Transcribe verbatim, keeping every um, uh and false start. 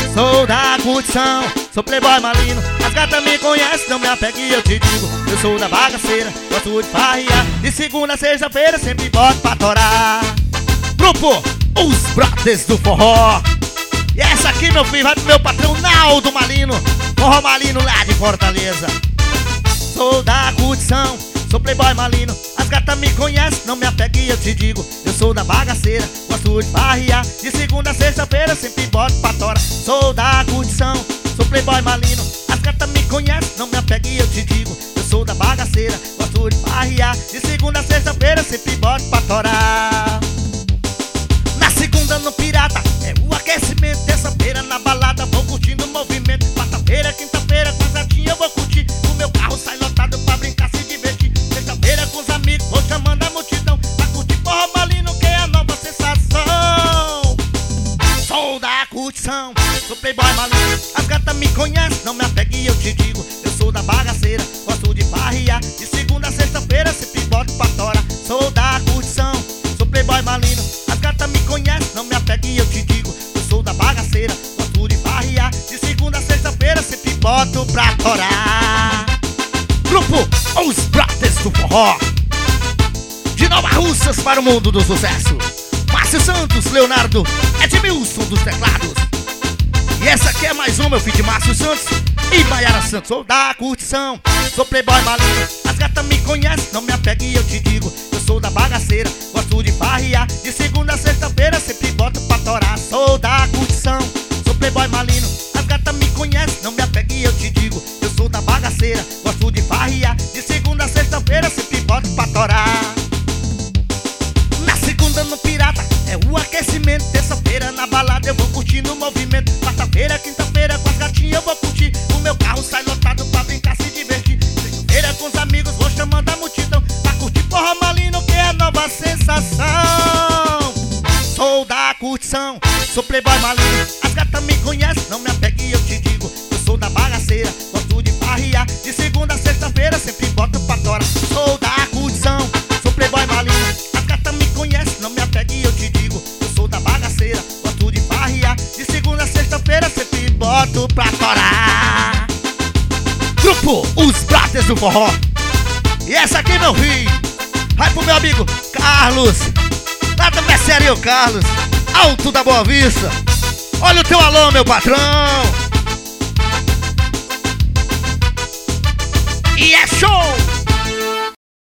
Sou da curtição, sou playboy malino. As gatas me conhecem, não me apegue e eu te digo. Eu sou da bagaceira, gosto de farriar. De segunda a sexta-feira sempre boto pra torar. Grupo Os Brothers do Forró. E essa aqui, meu filho, vai pro meu patrão Naldo Malino, Forró Malino lá de Fortaleza. Sou da curtição, sou playboy malino. As gatas me conhecem, não me apegue e eu te digo. Eu sou da bagaceira, gosto de farriar. De segunda a sexta-feira sempre boto pra torar. Sou da curtição, sou playboy malino. As gatas me conhecem, não me apegue e eu te digo. Eu sou da bagaceira, gosto de farriar. De segunda a sexta-feira sempre boto pra torar. Na segunda no pirata, é o aquecimento. Terça-feira na balada, vou curtindo o movimento. Quarta-feira, quinta-feira, com as gatinhas eu vou curtir. O meu carro sai lotado pra brincar, se divertir. Sexta-feira com os amigos, vou chamando a multidão pra curtir forró malino, que é a nova sensação. Sou da curtição, sou playboy malino. As gatas me conhecem, não me apegue e eu te digo. Eu sou da bagaceira, gosto de farriar. De segunda a sexta-feira sempre boto pra torar. Sou da curtição, sou playboy malino. As gatas me conhecem, não me apegue e eu te digo. Eu sou da bagaceira, gosto de farriar. De segunda a sexta-feira sempre boto pra torar. Grupo Os Brothers do Forró, de Nova Russas para o mundo do sucesso. Márcio Santos, Leonardo, Edmilson dos teclados. E essa aqui é mais uma, meu filho, de Márcio Santos e Maiara Santos. Sou da curtição, sou playboy malino. As gatas me conhecem, não me apegue e eu te digo. Eu sou da bagaceira, gosto de farriar. De segunda a sexta-feira sempre boto pra torar. Sou da curtição, sou playboy malino. As gatas me conhecem, não me apegue e eu te digo. Eu sou da bagaceira, gosto de farriar. De segunda a sexta-feira sempre boto pra torar. Na segunda no pirata, é o aquecimento. Terça-feira na balada eu vou curtindo o movimento. Quarta-feira, quinta-feira com as gatinhas eu vou curtir. O meu carro sai lotado pra brincar, se divertir. Sexta-feira com os amigos vou chamando a multidão pra curtir forró malino, que é a nova sensação. Sou da curtição, sou playboy malino. As gatas me conhecem, não me apegue e eu te digo. Eu sou da bagaceira, gosto de farriar. De segunda a sexta-feira sempre boto pra torar. Sou da curtição, sou playboy malino. As gatas me conhecem, não me apegue e eu te digo. Eu sou da bagaceira, gosto de farriar. De segunda a sexta-feira sempre boto pra torar. Grupo Os Brothers do Forró. E essa aqui, meu filho, vai pro meu amigo Carlos, lá do Mercearia Carlos, Alto da Boa Vista. Olha o teu alô, meu patrão. E é show!